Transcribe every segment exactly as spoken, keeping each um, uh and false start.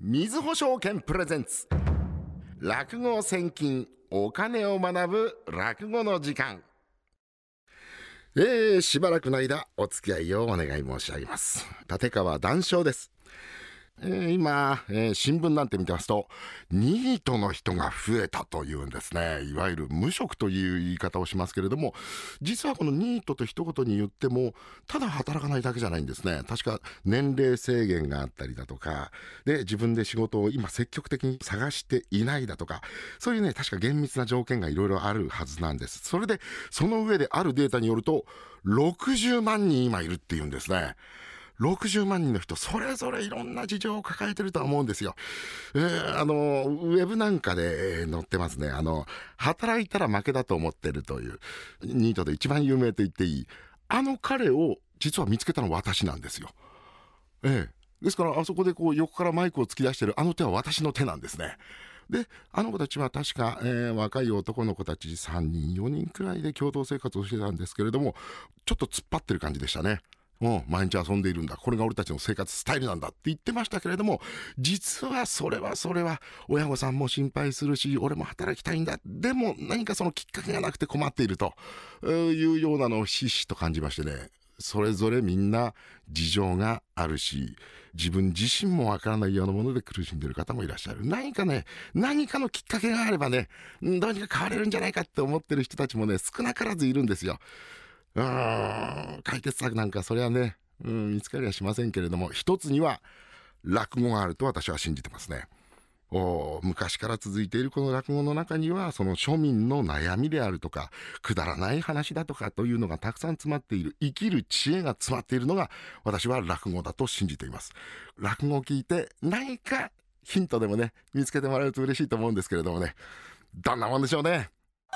みずほ証券プレゼンツ落語千金お金を学ぶ落語の時間。えー、しばらくの間お付き合いをお願い申し上げます。立川談笑です。えー、今、えー、新聞なんて見てますとニートの人が増えたというんですね。いわゆる無職という言い方をしますけれども、実はこのニートと一言に言ってもただ働かないだけじゃないんですね。確か年齢制限があったりだとかで、自分で仕事を今積極的に探していないだとか、そういうね確か厳密な条件がいろいろあるはずなんです。それでその上であるデータによるとろくじゅうまんにん今いるっていうんですね。ろくじゅうまんにんの人それぞれいろんな事情を抱えてるとは思うんですよ。えー、あのウェブなんかで、えー、載ってますね。あの働いたら負けだと思ってるというニートで一番有名と言っていいあの彼を実は見つけたのは私なんですよ。えー、ですからあそこでこう横からマイクを突き出してるあの手は私の手なんですね。であの子たちは確か、えー、若い男の子たちさんにんよにんくらいで共同生活をしてたんですけれども、ちょっと突っ張ってる感じでしたね。うん、毎日遊んでいるんだ、これが俺たちの生活スタイルなんだって言ってましたけれども、実はそれはそれは親御さんも心配するし俺も働きたいんだ、でも何かそのきっかけがなくて困っているというようなのをひしひしと感じましてね。それぞれみんな事情があるし、自分自身もわからないようなもので苦しんでいる方もいらっしゃる。何かね何かのきっかけがあればね、どうにか変われるんじゃないかって思ってる人たちもね少なからずいるんですよ。うーん解決策なんかそれはね、うん、見つかりはしませんけれども、一つには落語があると私は信じてますね。お昔から続いているこの落語の中にはその庶民の悩みであるとかくだらない話だとかというのがたくさん詰まっている、生きる知恵が詰まっているのが私は落語だと信じています。落語を聞いて何かヒントでもね見つけてもらえると嬉しいと思うんですけれどもね、どんなもんでしょうね。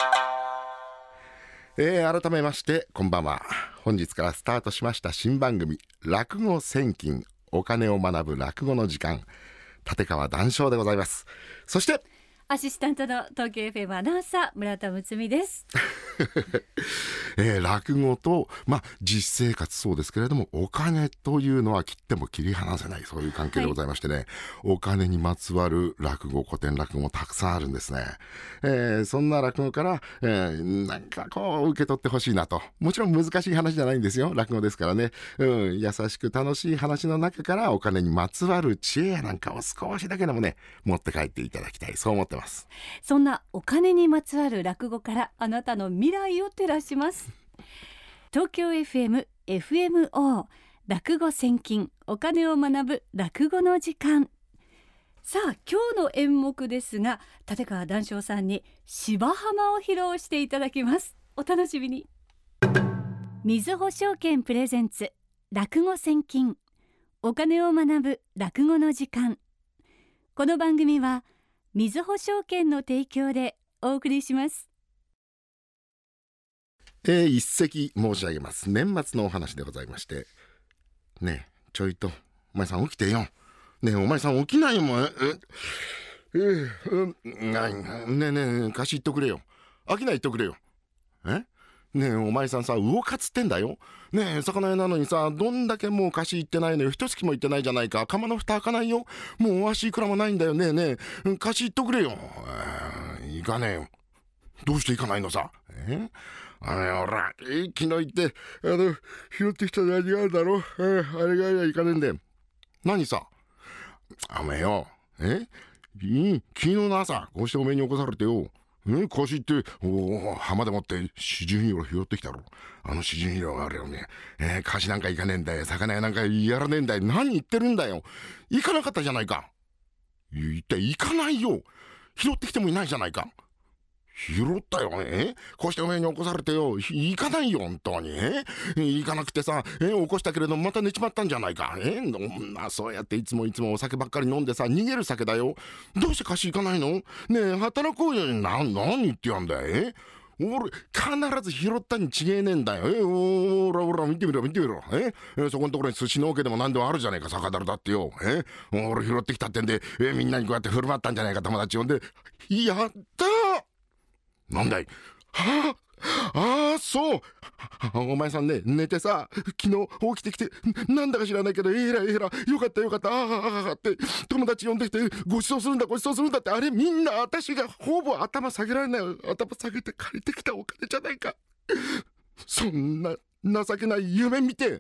えー、改めましてこんばんは。本日からスタートしました新番組落語千金お金を学ぶ落語の時間、立川談笑でございます。そしてアシスタントの東京 エフエム アナウンサー村田睦美です。 えー、落語と、まあ、実生活そうですけれどもお金というのは切っても切り離せない、そういう関係でございましてね、はい、お金にまつわる落語、古典落語もたくさんあるんですね。えー、そんな落語から、えー、なんかこう受け取ってほしいなと。もちろん難しい話じゃないんですよ、落語ですからね、うん、優しく楽しい話の中からお金にまつわる知恵やなんかを少しだけでもね持って帰っていただきたい、そう思ってます。 そんなお金にまつわる落語からあなたの未来を照らします。東京 エフエム、エフエムオー 落語千金お金を学ぶ落語の時間。さあ今日の演目ですが、立川談笑さんに芝浜を披露していただきます。お楽しみに。みずほ証券プレゼンツ落語千金お金を学ぶ落語の時間。この番組はみずほ証券の提供でお送りします。 えー、一席申し上げます。年末のお話でございまして、ねえちょいとお前さん起きてよ。ねえお前さん起きないよ。もうえええなねえねえ貸し言っとくれよ。飽きない言っとくれよ。えねえお前さんさ魚かつってんだよ。ねえ魚屋なのにさどんだけもう貸し行ってないのよ。一月も行ってないじゃないか。釜の蓋開かないよ。もうお足いくらもないんだよ。ねえねえ貸し行っとくれよ。行かねえよ。どうして行かないのさ。えあれほら昨日行ってあの拾ってきた何があるだろう、えあれがいかねえんだよ。何さおめえよ、えいい昨日の朝こうしておめえに起こされてよ、え貸し行ってお浜でもってシジュンヒロ拾ってきたろ。あのシジュンヒロがあれよね、えー、貸しなんか行かねえんだよ。魚屋なんかやらねえんだよ。何言ってるんだよ。行かなかったじゃないか。言って行かないよ。拾ってきてもいないじゃないか。拾ったよ。えこうしてお前に起こされてよ行かないよ本当に。え行かなくてさえ起こしたけれどもまた寝ちまったんじゃないか。えなそうやっていつもいつもお酒ばっかり飲んでさ逃げる酒だよ。どうして貸し行かないの。ねえ働こうよ。な何言ってやんだよ。え俺必ず拾ったに違えねえんだよ。えおらおら見てみろ見てみろ。ええそこのところに寿司の桶でも何でもあるじゃねえか。酒だるだってよ。え俺拾ってきたってんでえみんなにこうやって振る舞ったんじゃないか。友達呼んでやったー。なんだいはああ、そう。お前さんね、寝てさ、昨日起きてきて、なんだか知らないけど、えらいえらい、よかったよかった、ああ、ああって、友達呼んできて、ご馳走するんだ、ご馳走するんだって、あれみんな私がほぼ頭下げられない、頭下げて借りてきたお金じゃないか。そんな情けない夢見て。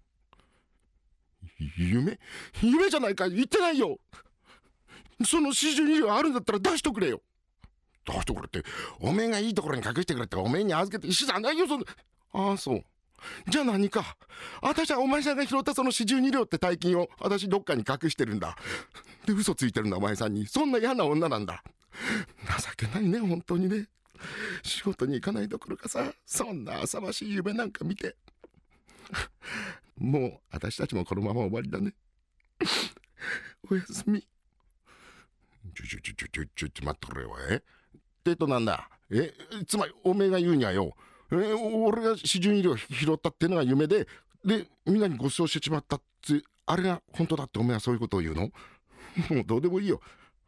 夢夢じゃないか、言ってないよ。その四十二両あるんだったら出しとくれよ。出しとくれって、おめえがいいところに隠してくれっておめえに預けて石じゃないよ、そんな。ああ、そう。じゃあ何か。私はお前さんが拾ったその四十二両って大金を私どっかに隠してるんだ。で、嘘ついてるんだお前さんに。そんな嫌な女なんだ。情けないね、本当にね。仕事に行かないどころかさ、そんな浅ましい夢なんか見て。もう私たちもこのまま終わりだね。おやすみ。ちょちょちょちょちょちょちょ待ってくれよ。えってとなんだ。えつまりおめえが言うにはよ、え俺が四十二両拾ったってのが夢で、でみんなにご馳走してしまったって、あれが本当だっておめえはそういうことを言うの？もうどうでもいいよ。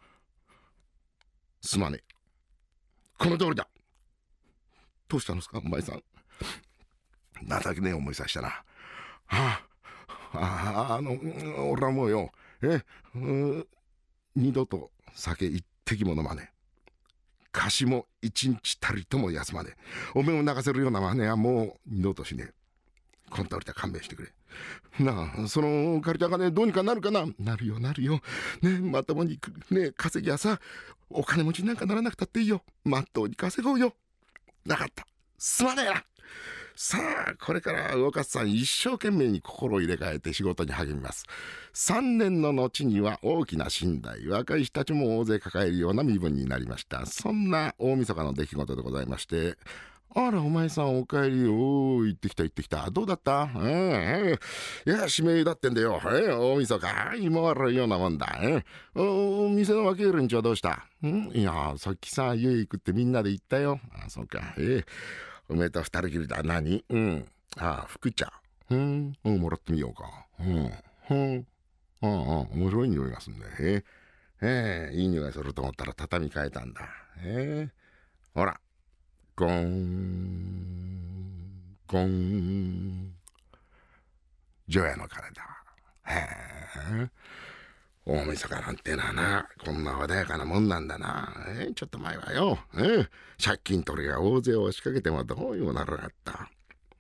すまねえ。この通りだ。どうしたんですかお前さん。情けねえ思いさしたな。はあ、ああ、あの俺はもうよ、えう二度と酒一滴も飲まねえ。菓子も一日たりとも休まねえ。おめえを泣かせるような真似はもう二度としねえ。この通りだ、勘弁してくれ。なあ、その借りた金どうにかなるかな。なるよなるよ。ね、まともにね稼ぎはさ、お金持ちなんかならなくたっていいよ。まっとうに稼ごうよ。なかった。すまねえな。さあ、これから魚勝さん一生懸命に心を入れ替えて仕事に励みます。さんねんの後には大きな寝台、若い人たちも大勢抱えるような身分になりました。そんな大晦日の出来事でございまして、あらお前さんお帰りよ。行ってきた行ってきた。どうだった？うん、うん、いや指名だってんだよ。え大晦日芋悪いようなもんだ。えお店の若い連中はどうした？んいやさっきさ家行くってみんなで行ったよ。あそうか。えおめえと二人きりだ。何？うんあ福茶。うんうんもらってみようか。うんうんうんうん面白い匂いがすんね。ええいい匂いすると思ったら畳み替えたんだ。えほらゴーンゴーン除夜の鐘だ。へえ大晦日なんてのはなこんな穏やかなもんなんだな。えちょっと前はよ、え借金取りが大勢押しかけてもどうにもならなかった。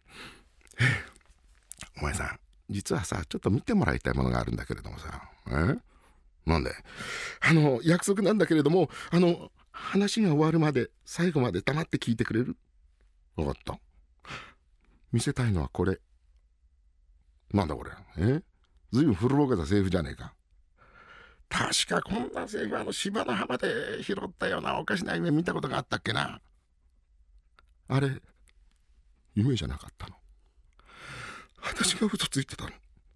お前さん実はさちょっと見てもらいたいものがあるんだけれどもさ。えなんであの約束なんだけれども、あの話が終わるまで最後まで黙って聞いてくれる？分かった。見せたいのはこれ。なんだこれ。えずいぶん古ぼけたセリフじゃねえか。確かこんなセリフあの芝の浜で拾ったようなおかしな夢見たことがあったっけな。あれ夢じゃなかったの。私が嘘ついてたの。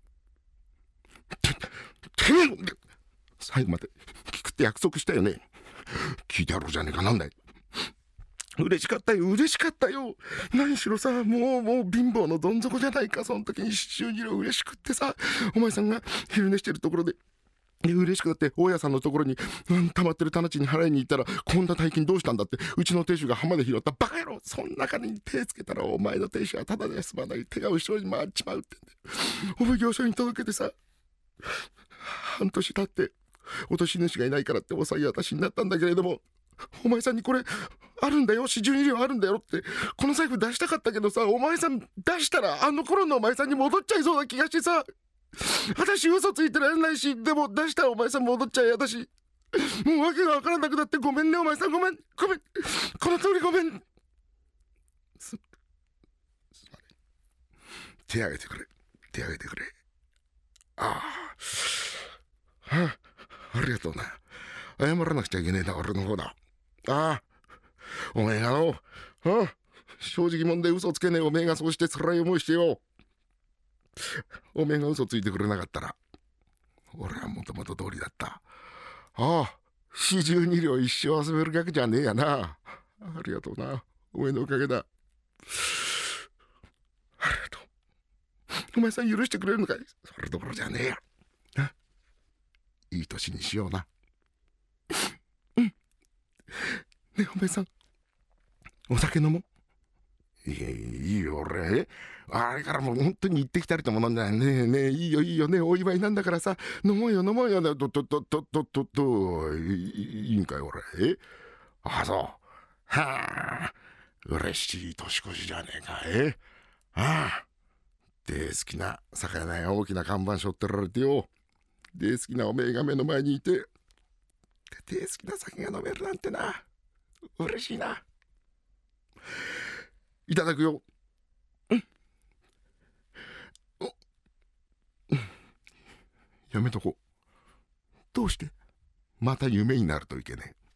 てめえ最後まで聞くって約束したよね。聞いてやろうじゃねえか。なんだい。嬉しかったよ嬉しかったよ。何しろさもうもう貧乏のどん底じゃないか。その時に四十二両嬉しくってさ、お前さんが昼寝してるところで嬉しくなって大家さんのところに、うん、溜まってる棚地に払いに行ったら、こんな大金どうしたんだってうちの亭主が浜で拾った。バカ野郎、そんな金に手つけたらお前の亭主はただで済まない。手が後ろに回っちまうってんでお奉行所に届けてさ、半年経って落とし主がいないからってお財渡しになったんだけれども、お前さんにこれあるんだよ四十二両あるんだよって、この財布出したかったけどさ、お前さん出したらあの頃のお前さんに戻っちゃいそうな気がしてさ、私嘘ついてられないし、でも出したらお前さん戻っちゃい私もう訳が分からなくなって、ごめんねお前さん、ごめんごめんこの通りごめん。すすまね手挙げてくれ手挙げてくれ。ああはあありがとうな。謝らなくちゃいけねえな俺の方だ。ああおめえがの、ああ正直者で嘘つけねえおめえがそうして辛い思いしてよ、おめえが嘘ついてくれなかったら俺はもともと通りだった。ああ四十二両一生遊べる額じゃねえやな。ありがとうなおめえのおかげだ。ありがとう。お前さん許してくれるのかい。それどころじゃねえやな。いい年にしような。うんねえお前さんお酒飲もう。 いやいいよ俺、あれからもう本当に行ってきたりとも飲んでない。ねえねえ、いいよいいよね、お祝いなんだからさ、飲もうよ飲もうよ。ととととととといいんかい俺。えああそう、はあ嬉しい年越しじゃねえか。えああで好きな酒屋ね、大きな看板背負ってられてよ、で好きなおめえが目の前にいて、で好きな酒が飲めるなんてな、嬉しいな。いただくよ。うんおうんやめとこう。どうしてまた夢になるといけねえ。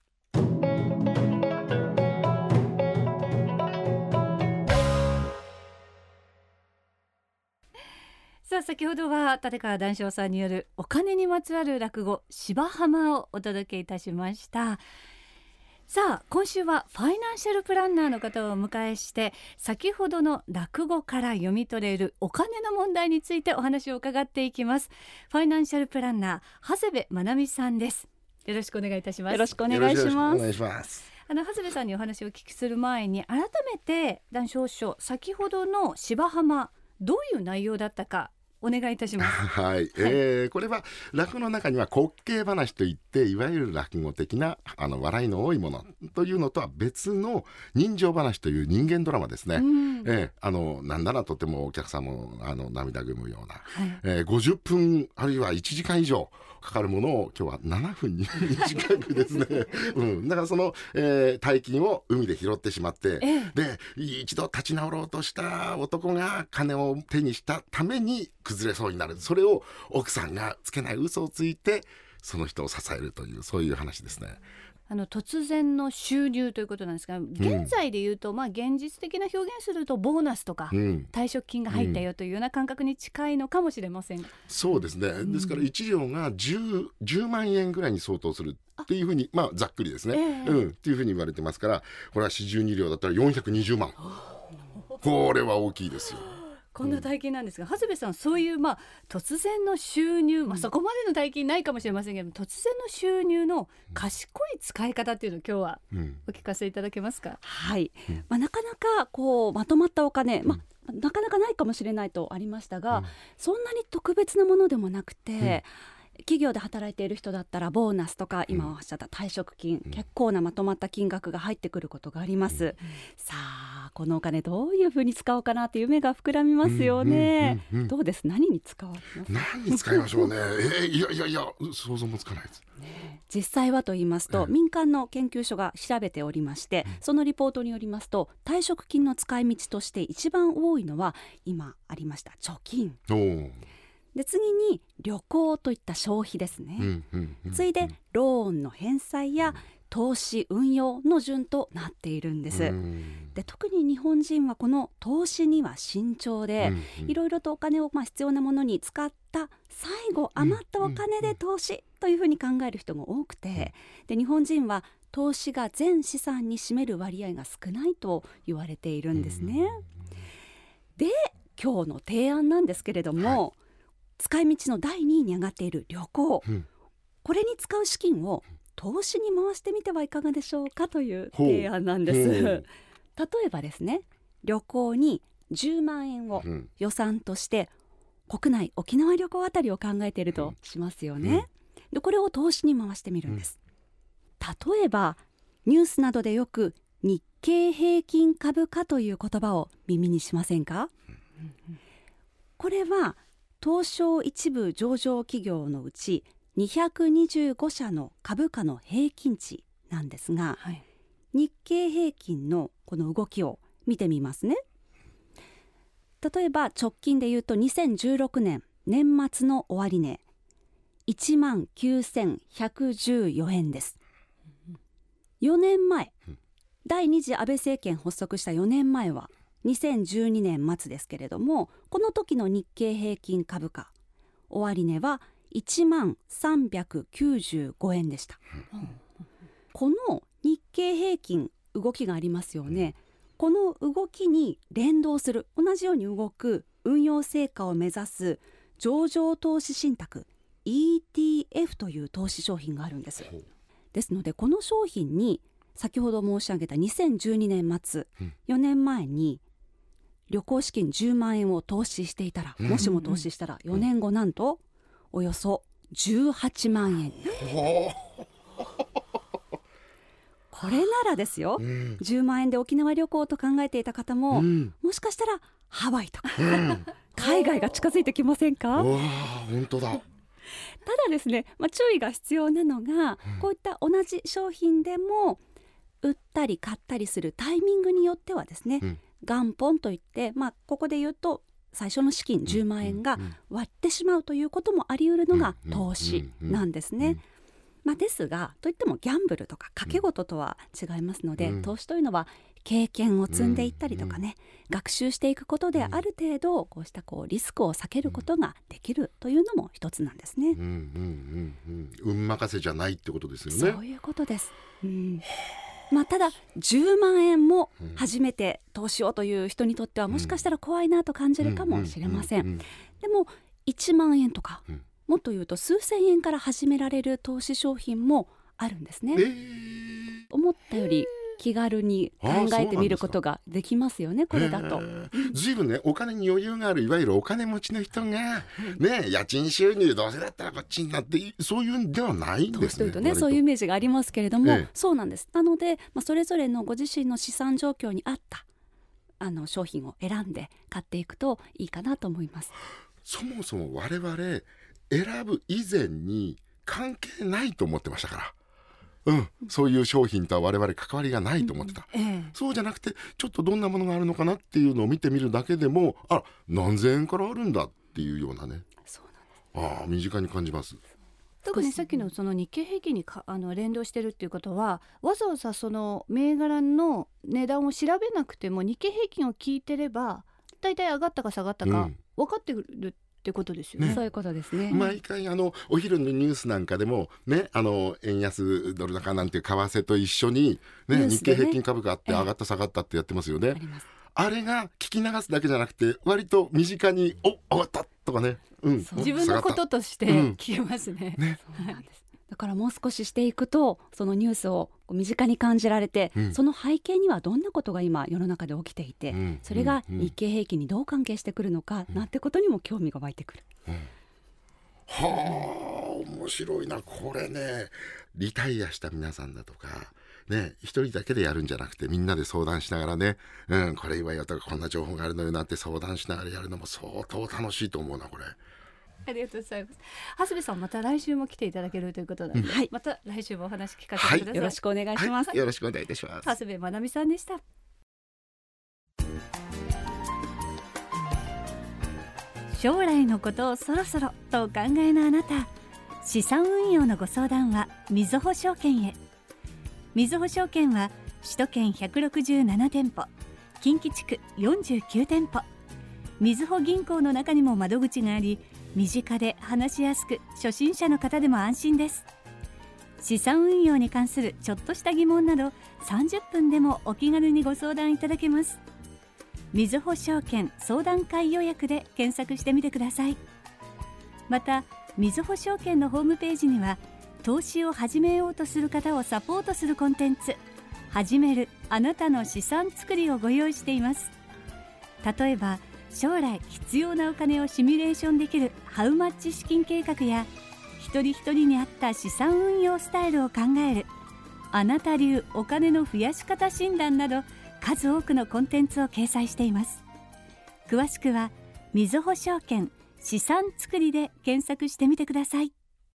さあ先ほどは立川談笑さんによるお金にまつわる落語芝浜をお届けいたしました。さあ今週はファイナンシャルプランナーの方をお迎えして、先ほどの落語から読み取れるお金の問題についてお話を伺っていきます。ファイナンシャルプランナー長谷部まなみさんです。よろしくお願いいたします。 よろしくお願いします。 お願いします。 あの長谷部さんにお話をお聞きする前に、改めて談笑師匠、先ほどの芝浜どういう内容だったかお願いいたします。 はい、えー、これは落語の中には滑稽話といって、いわゆる落語的なあの笑いの多いものというのとは別の人情話という人間ドラマですね、うんえー、あのなんならとてもお客さんもあの涙ぐむような、はいえー、ごじゅっぷんあるいはいちじかん以上かかるものを今日はななふんに短くですね、うん、だからその、えー、大金を海で拾ってしまって、ええ、で一度立ち直ろうとした男が金を手にしたために崩れそうになる。それを奥さんがつけない嘘をついてその人を支えるという、そういう話ですね。 あの突然の収入ということなんですが、現在でいうと、うん、まあ現実的な表現するとボーナスとか、うん、退職金が入ったよというような感覚に近いのかもしれませんが、うん、 そうですね、ですからいち両が 10, じゅうまん円ぐらいに相当するっていうふうに、まあざっくりですね、えーうん、っていうふうに言われてますから、これはよんじゅうに両だったらよんひゃくにじゅうまんこれは大きいですよ。 こんな大金なんですが、長谷部さん、そういう、まあ、突然の収入、まあ、そこまでの大金ないかもしれませんけど、突然の収入の賢い使い方っていうのを今日はお聞かせいただけますか。うん、 はい、まあ、なかなかこうまとまったお金、まあ、なかなかないかもしれないとありましたが、うん、そんなに特別なものでもなくて、うん企業で働いている人だったらボーナスとか今おっしゃった退職金、うん、結構なまとまった金額が入ってくることがあります、うん、さあこのお金どういうふうに使おうかなという夢が膨らみますよね、うんうんうんうん、どうです、何に使われます？ 何に使いましょうね、えー、いやいやいや想像もつかないです、 ね、実際はと言いますと、うん、民間の研究所が調べておりまして、うん、そのリポートによりますと退職金の使い道として一番多いのは今ありました貯金で、次に旅行といった消費ですね、うんうんうん、次いでローンの返済や投資運用の順となっているんです、うん、で特に日本人はこの投資には慎重で、うんうん、いろいろとお金をまあ必要なものに使った最後余ったお金で投資というふうに考える人が多くて、で日本人は投資が全資産に占める割合が少ないと言われているんですね、うん、で今日の提案なんですけれども、はい、使い道のだいにいに上がっている旅行、うん、これに使う資金を投資に回してみてはいかがでしょうかという提案なんです。例えばですね、旅行にじゅうまんえんを予算として国内沖縄旅行あたりを考えているとしますよね、うん、でこれを投資に回してみるんです、うん、例えばニュースなどでよく日経平均株価という言葉を耳にしませんか、うん、これは東証一部上場企業のうちにひゃくにじゅうごしゃの株価の平均値なんですが、はい、日経平均のこの動きを見てみますね。例えば直近でいうとにせんじゅうろくねん年末の終値いちまんきゅうせんひゃくじゅうよえんです。よねんまえ、第二次安倍政権発足したよねんまえはにせんじゅうにねん末ですけれども、この時の日経平均株価終値はいちまんさんびゃくきゅうじゅうごえんでした、うん、この日経平均動きがありますよね。この動きに連動する同じように動く運用成果を目指す上場投資信託 イーティーエフ という投資商品があるんです。ですのでこの商品に先ほど申し上げたにせんじゅうにねん末、うん、よねんまえに旅行資金じゅうまんえんを投資していたら、うん、もしも投資したらよねんごなんとおよそじゅうはちまんえん、うん、これならですよ、うん、じゅうまんえんで沖縄旅行と考えていた方も、うん、もしかしたらハワイとか、うん、海外が近づいてきませんか？ 本当だ。 ただですね、まあ、注意が必要なのが、うん、こういった同じ商品でも売ったり買ったりするタイミングによってはですね、うん、元本といって、まあ、ここで言うと最初の資金じゅうまんえんが割ってしまうということもあり得るのが投資なんですね。まあ、ですがといってもギャンブルとか賭け事とは違いますので、うん、投資というのは経験を積んでいったりとかね、うん、学習していくことである程度こうしたこうリスクを避けることができるというのも一つなんですね。 うんうんうんうん、運任せじゃないってことですよね。 そういうことです。うん、まあ、ただじゅうまんえんも初めて投資をという人にとってはもしかしたら怖いなと感じるかもしれません。でもいちまんえんとか、うん、もっと言うと数千円から始められる投資商品もあるんですね。えー、思ったより気軽に考えてみることができますよね。これだとずいぶんね、お金に余裕があるいわゆるお金持ちの人が、ね、家賃収入どうせだったらこっちになってそういうんではないんですね。 投資というとね、そういうイメージがありますけれども、ええ、そうなんです。なので、まあ、それぞれのご自身の資産状況に合ったあの商品を選んで買っていくといいかなと思います。 そもそも我々選ぶ以前に関係ないと思ってましたから、うん、そういう商品とは我々関わりがないと思ってた、うん、ええ、そうじゃなくてちょっとどんなものがあるのかなっていうのを見てみるだけでも、あ、何千円からあるんだっていうようなね、 そうなんです。 ああ、身近に感じます。 特にさっきのその日経平均にかあの連動してるっていうことは、わざわざその銘柄の値段を調べなくても日経平均を聞いてればだいたい上がったか下がったか分かってくるってことですよね。 ね、そういうことですね。 毎回あのお昼のニュースなんかでもね、あの円安ドル高なんていう為替と一緒に、ねね、日経平均株価あって上がった下がったってやってますよね。 あ, あれが聞き流すだけじゃなくて割と身近にお上がったとかね、うん、 自分のこととして聞きますね。うん、ね、 そうなんです。だからもう少ししていくとそのニュースを身近に感じられて、うん、その背景にはどんなことが今世の中で起きていて、うん、それが日経平均にどう関係してくるのか、うん、なんてことにも興味が湧いてくる、うん、 はあ、面白いなこれね。リタイアした皆さんだとかね、一人だけでやるんじゃなくてみんなで相談しながらね、うん、これ今やったらこんな情報があるのよなんて相談しながらやるのも相当楽しいと思うなこれ。 ありがとうございます。長谷部さんまた来週も来ていただけるということなので、うん、また来週もお話聞かせてください、はい、 よろしくお願いします、 はい、よろしくお願いいたします。 長谷部まなみさんでした。将来のことをそろそろとお考えのあなた、資産運用のご相談はみずほ証券へ。みずほ証券は首都圏ひゃくろくじゅうななてんぽ、近畿地区よんじゅうきゅうてんぽ、みずほ銀行の中にも窓口があり、身近で話しやすく初心者の方でも安心です。資産運用に関するちょっとした疑問などさんじゅっぷんでもお気軽にご相談いただけます。みずほ証券相談会予約で検索してみてください。またみずほ証券のホームページには投資を始めようとする方をサポートするコンテンツ、始めるあなたの資産作りをご用意しています。例えば将来必要なお金をシミュレーションできるハウマッチ資金計画や、一人一人に合った資産運用スタイルを考えるあなた流お金の増やし方診断など数多くのコンテンツを掲載しています。詳しくはみずほ証券資産作りで検索してみてください。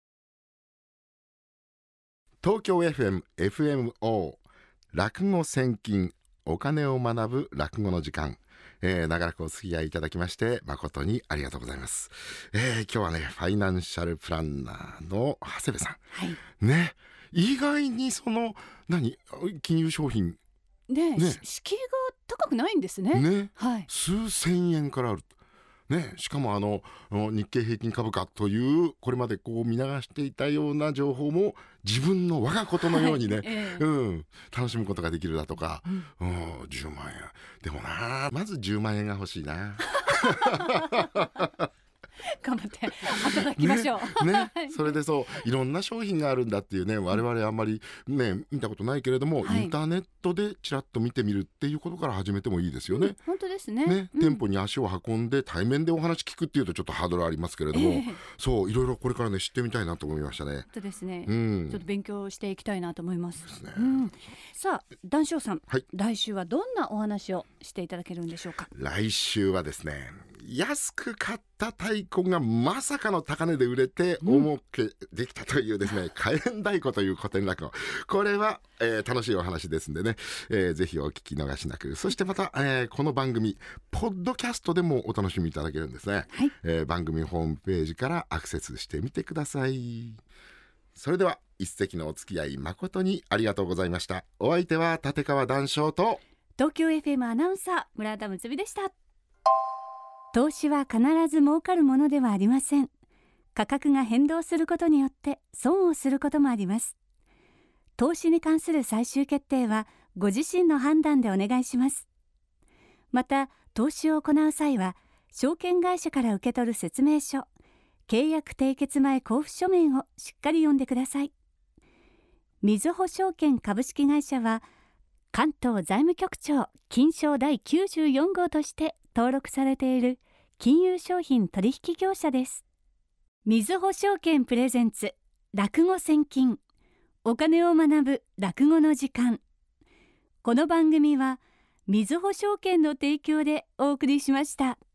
東京 エフエム、エフエムオー 落語千金、お金を学ぶ落語の時間、えー、長らくお付き合いいただきまして誠にありがとうございます、えー、今日はねファイナンシャルプランナーの長谷部さん、はい、ね、意外にその何金融商品ね、ね、敷居が高くないんですね。 ね、 はい、 数千円からあるね、しかもあの日経平均株価というこれまでこう見流していたような情報も自分の我がことのようにね、はい、えーうん、楽しむことができるだとか、うんうん、じゅうまんえんでもな、まずじゅうまんえんが欲しいな頑張って働きましょう。 ねね、それでそういろんな商品があるんだっていうね、我々あんまりね見たことないけれども、 はい、 インターネットでちらっと見てみるっていうことから始めてもいいですよね。 うん、本当ですね。 ね、 うん、 店舗に足を運んで対面でお話聞くっていうとちょっとハードルありますけれども、えー、そういろいろこれからね知ってみたいなと思いましたね。 本当ですね、 うん、 ちょっと勉強していきたいなと思います。 ですね。 うん、さあ談笑さん、 はい、 来週はどんなお話をしていただけるんでしょうか。 来週はですね、安く買った太鼓がまさかの高値で売れて大儲けできたというですね、うん、火炎太鼓という古典落語、これは、えー、楽しいお話ですんでね、えー、ぜひお聞き逃しなく。そしてまた、えー、この番組ポッドキャストでもお楽しみいただけるんですね、はい、えー、番組ホームページからアクセスしてみてください。それでは一席のお付き合い誠にありがとうございました。お相手は立川談笑と東京 エフエム アナウンサー村田睦美でした。投資は必ず儲かるものではありません。価格が変動することによって損をすることもあります。投資に関する最終決定はご自身の判断でお願いします。また投資を行う際は証券会社から受け取る説明書、契約締結前交付書面をしっかり読んでください。みずほ証券株式会社は関東財務局長金商第きゅうじゅうよん号として登録されている金融商品取引業者です。みずほ証券プレゼンツ落語千金、お金を学ぶ落語の時間。この番組はみずほ証券の提供でお送りしました。